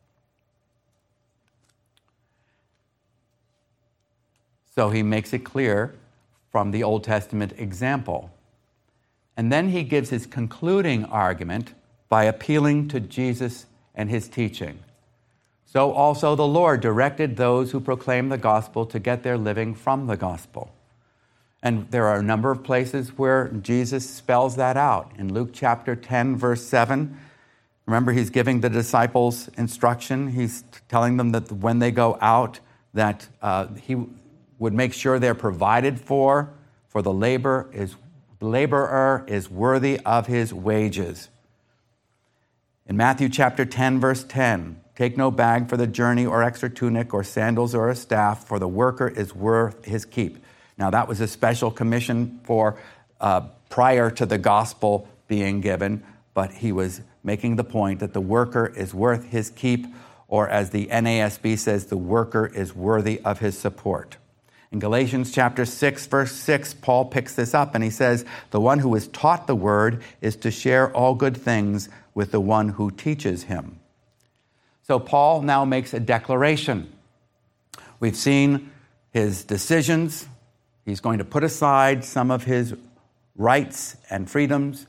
So he makes it clear from the Old Testament example. And then he gives his concluding argument by appealing to Jesus and his teaching. So also the Lord directed those who proclaim the gospel to get their living from the gospel. And there are a number of places where Jesus spells that out. In Luke chapter 10, verse 7, remember he's giving the disciples instruction. He's telling them that when they go out, that he would make sure they're provided for the laborer is worthy of his wages. In Matthew chapter 10, verse 10, take no bag for the journey or extra tunic or sandals or a staff, for the worker is worth his keep. Now that was a special commission for prior to the gospel being given, but he was making the point that the worker is worth his keep, or as the NASB says, the worker is worthy of his support. In Galatians chapter 6, verse 6, Paul picks this up and he says, the one who is taught the word is to share all good things with the one who teaches him. So Paul now makes a declaration. We've seen his decisions. He's going to put aside some of his rights and freedoms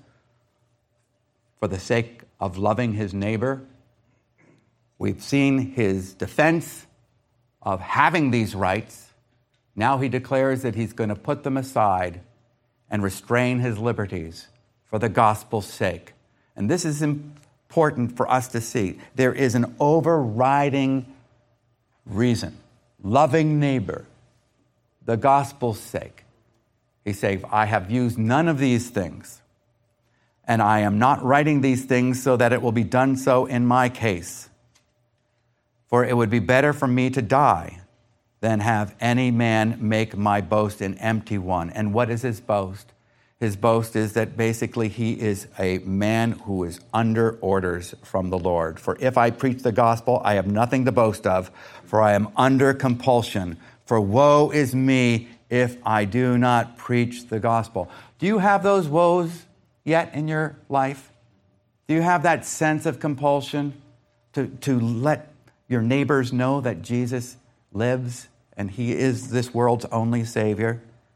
for the sake of loving his neighbor. We've seen his defense of having these rights. Now he declares that he's going to put them aside and restrain his liberties for the gospel's sake. And this is important for us to see. There is an overriding reason. Loving neighbor, the gospel's sake. He says, I have used none of these things, and I am not writing these things so that it will be done so in my case. For it would be better for me to die than have any man make my boast an empty one. And what is his boast? His boast is that basically he is a man who is under orders from the Lord. For if I preach the gospel, I have nothing to boast of, for I am under compulsion. For woe is me if I do not preach the gospel. Do you have those woes yet in your life? Do you have that sense of compulsion to let your neighbors know that Jesus lives and he is this world's only Savior?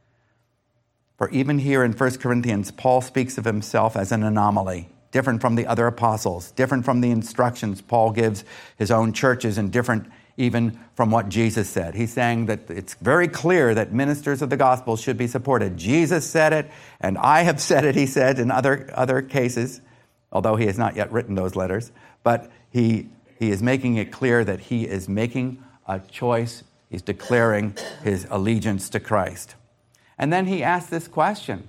For even here in 1 Corinthians, Paul speaks of himself as an anomaly, different from the other apostles, different from the instructions Paul gives his own churches, and different even from what Jesus said. He's saying that it's very clear that ministers of the gospel should be supported. Jesus said it, and I have said it, he said, in other cases, although he has not yet written those letters. But he is making it clear that he is making a choice. He's declaring his allegiance to Christ. And then he asks this question.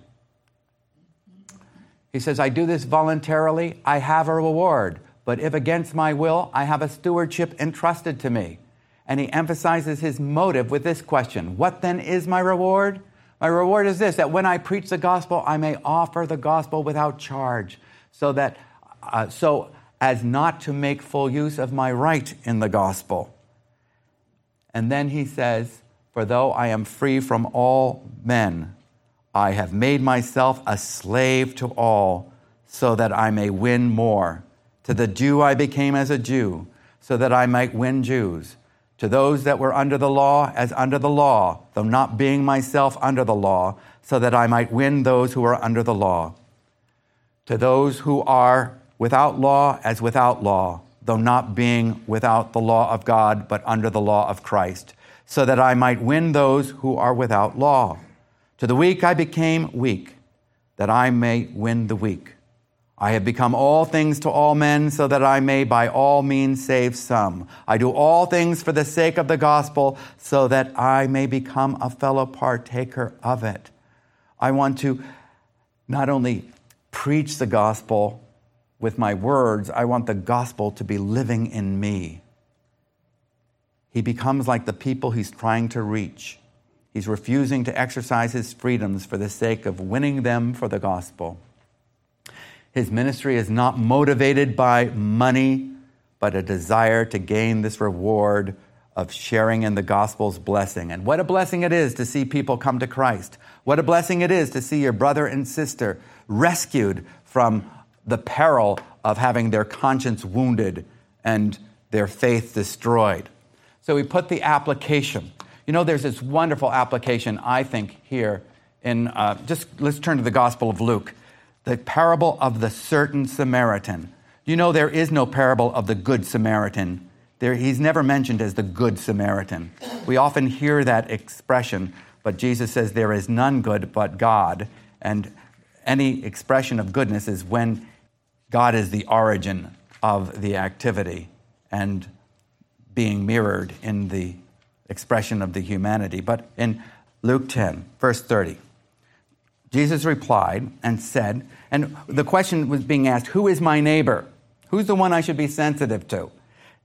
He says, I do this voluntarily, I have a reward. But if against my will, I have a stewardship entrusted to me. And he emphasizes his motive with this question. What then is my reward? My reward is this, that when I preach the gospel, I may offer the gospel without charge, so as not to make full use of my right in the gospel. And then he says, for though I am free from all men, I have made myself a slave to all, so that I may win more. To the Jew I became as a Jew, so that I might win Jews. To those that were under the law, as under the law, though not being myself under the law, so that I might win those who are under the law. To those who are without law, as without law, though not being without the law of God, but under the law of Christ, so that I might win those who are without law. To the weak I became weak, that I may win the weak. I have become all things to all men, so that I may by all means save some. I do all things for the sake of the gospel, so that I may become a fellow partaker of it. I want to not only preach the gospel with my words, I want the gospel to be living in me. He becomes like the people he's trying to reach. He's refusing to exercise his freedoms for the sake of winning them for the gospel. His ministry is not motivated by money, but a desire to gain this reward of sharing in the gospel's blessing. And what a blessing it is to see people come to Christ. What a blessing it is to see your brother and sister rescued from the peril of having their conscience wounded and their faith destroyed. So we put the application. You know, there's this wonderful application, I think, here in, let's turn to the Gospel of Luke. The parable of the certain Samaritan. You know, there is no parable of the Good Samaritan. He's never mentioned as the Good Samaritan. We often hear that expression, but Jesus says there is none good but God. And any expression of goodness is when God is the origin of the activity and being mirrored in the expression of the humanity. But in Luke 10, verse 30, Jesus replied and said, and the question was being asked, who is my neighbor? Who's the one I should be sensitive to?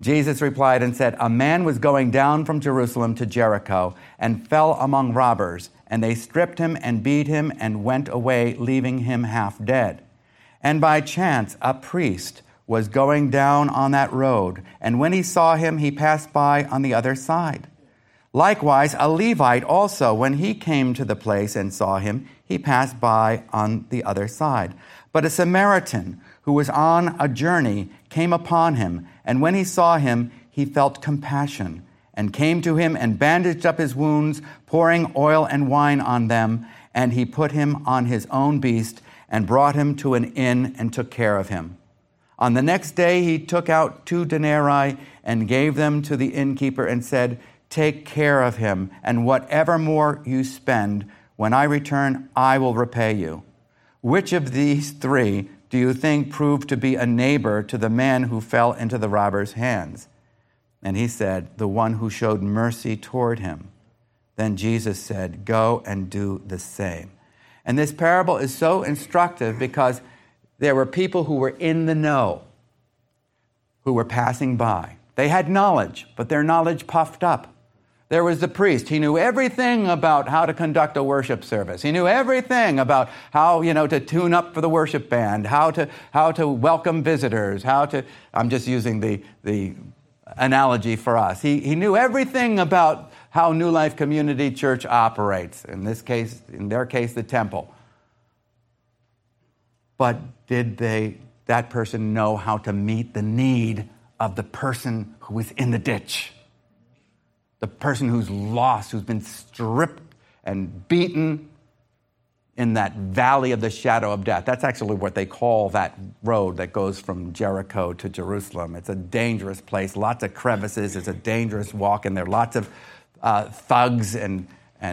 Jesus replied and said, "A man was going down from Jerusalem to Jericho and fell among robbers, and they stripped him and beat him and went away, leaving him half dead. And by chance a priest was going down on that road, and when he saw him, he passed by on the other side. Likewise, a Levite also, when he came to the place and saw him, he passed by on the other side. But a Samaritan who was on a journey came upon him, and when he saw him, he felt compassion, and came to him and bandaged up his wounds, pouring oil and wine on them, and he put him on his own beast and brought him to an inn and took care of him. On the next day he took out 2 denarii and gave them to the innkeeper and said, 'Take care of him, and whatever more you spend, when I return, I will repay you.' Which of these 3 do you think proved to be a neighbor to the man who fell into the robber's hands?" And he said, "The one who showed mercy toward him." Then Jesus said, "Go and do the same." And this parable is so instructive because there were people who were in the know, who were passing by. They had knowledge, but their knowledge puffed up. There was the priest. He knew everything about how to conduct a worship service. He knew everything about how, to tune up for the worship band, how to welcome visitors, I'm just using the analogy for us. He knew everything about how New Life Community Church operates. In their case, the temple. But did that person know how to meet the need of the person who is in the ditch? The person who's lost, who's been stripped and beaten in that valley of the shadow of death. That's actually what they call that road that goes from Jericho to Jerusalem. It's a dangerous place, lots of crevices. It's a dangerous walk, and there are lots of thugs and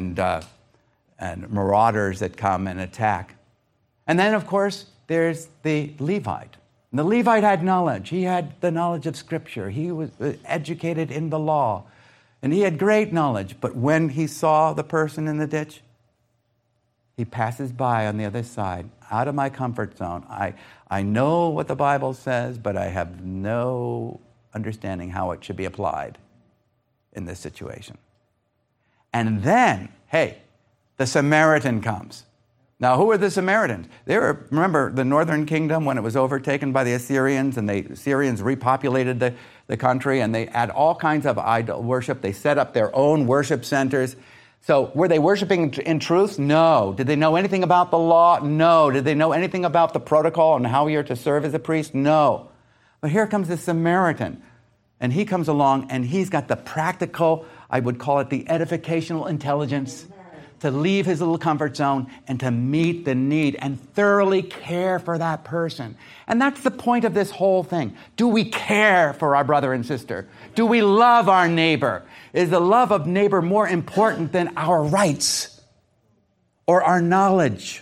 marauders that come and attack. And then, of course, there's the Levite. And the Levite had knowledge. He had the knowledge of Scripture. He was educated in the law. And he had great knowledge, but when he saw the person in the ditch, he passes by on the other side, out of my comfort zone. I know what the Bible says, but I have no understanding how it should be applied in this situation. And then, the Samaritan comes. Now, who are the Samaritans? Remember the northern kingdom when it was overtaken by the Assyrians, and the Assyrians repopulated the country, and they had all kinds of idol worship. They set up their own worship centers. So were they worshiping in truth? No. Did they know anything about the law? No. Did they know anything about the protocol and how you're to serve as a priest? No. But here comes the Samaritan, and he comes along, and he's got the practical, I would call it the edificational intelligence, to leave his little comfort zone and to meet the need and thoroughly care for that person. And that's the point of this whole thing. Do we care for our brother and sister? Do we love our neighbor? Is the love of neighbor more important than our rights or our knowledge?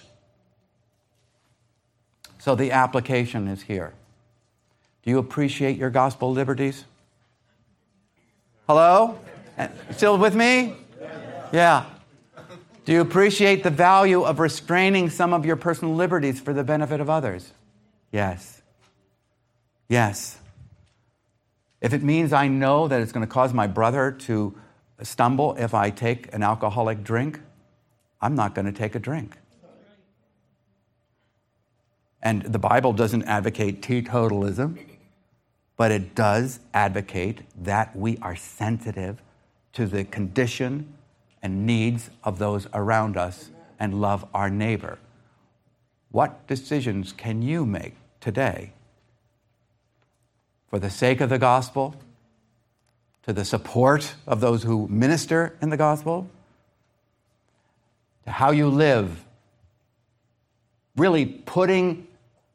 So the application is here. Do you appreciate your gospel liberties? Hello? Still with me? Yeah. Do you appreciate the value of restraining some of your personal liberties for the benefit of others? Yes. Yes. If it means I know that it's going to cause my brother to stumble if I take an alcoholic drink, I'm not going to take a drink. And the Bible doesn't advocate teetotalism, but it does advocate that we are sensitive to the condition and needs of those around us and love our neighbor. What decisions can you make today for the sake of the gospel, to the support of those who minister in the gospel, to how you live, really putting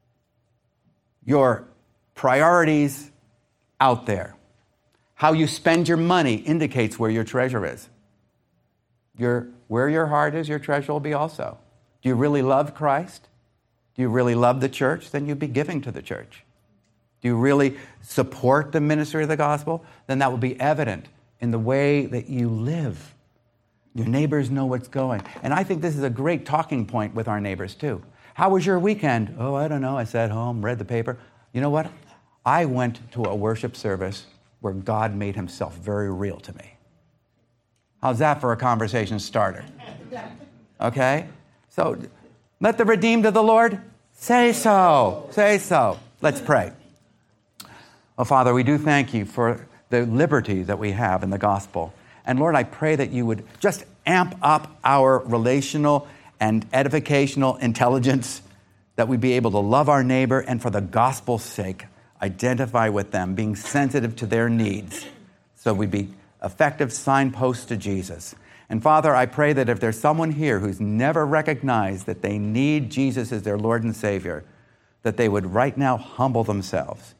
your priorities out there? How you spend your money indicates where your treasure is. Where your heart is, your treasure will be also. Do you really love Christ? Do you really love the church? Then you'd be giving to the church. Do you really support the ministry of the gospel? Then that will be evident in the way that you live. Your neighbors know what's going. And I think this is a great talking point with our neighbors too. How was your weekend? Oh, I don't know. I sat home, read the paper. You know what? I went to a worship service where God made himself very real to me. How's that for a conversation starter? Okay? So let the redeemed of the Lord say so. Say so. Let's pray. Oh, Father, we do thank you for the liberty that we have in the gospel. And Lord, I pray that you would just amp up our relational and edificational intelligence, that we'd be able to love our neighbor and for the gospel's sake, identify with them, being sensitive to their needs, so we'd be effective signposts to Jesus. And Father, I pray that if there's someone here who's never recognized that they need Jesus as their Lord and Savior, that they would right now humble themselves.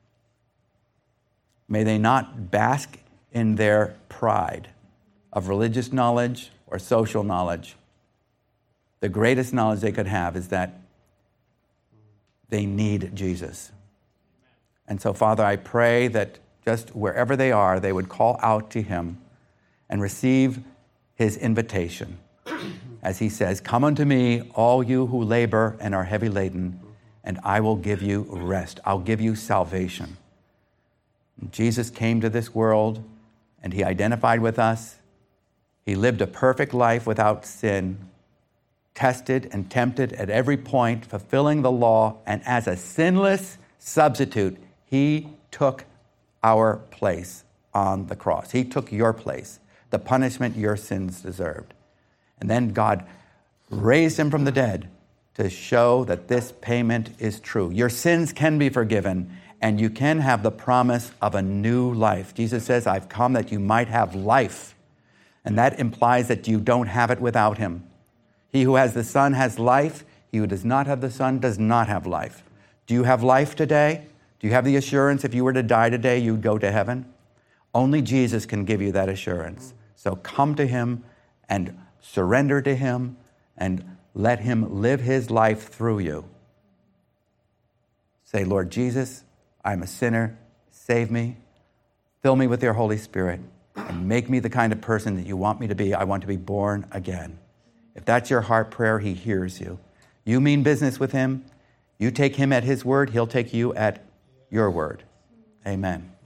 May they not bask in their pride of religious knowledge or social knowledge. The greatest knowledge they could have is that they need Jesus. And so, Father, I pray that just wherever they are, they would call out to him and receive his invitation. As he says, "Come unto me, all you who labor and are heavy laden, and I will give you rest. I'll give you salvation." And Jesus came to this world, and he identified with us. He lived a perfect life without sin, tested and tempted at every point, fulfilling the law, and as a sinless substitute, he took our place on the cross. He took your place, the punishment your sins deserved. And then God raised him from the dead to show that this payment is true. Your sins can be forgiven, and you can have the promise of a new life. Jesus says, "I've come that you might have life." And that implies that you don't have it without him. He who has the Son has life. He who does not have the Son does not have life. Do you have life today? Do you have the assurance if you were to die today, you'd go to heaven? Only Jesus can give you that assurance. So come to him and surrender to him and let him live his life through you. Say, "Lord Jesus, I'm a sinner. Save me. Fill me with your Holy Spirit and make me the kind of person that you want me to be. I want to be born again." If that's your heart prayer, he hears you. You mean business with him. You take him at his word. He'll take you at your word. Amen.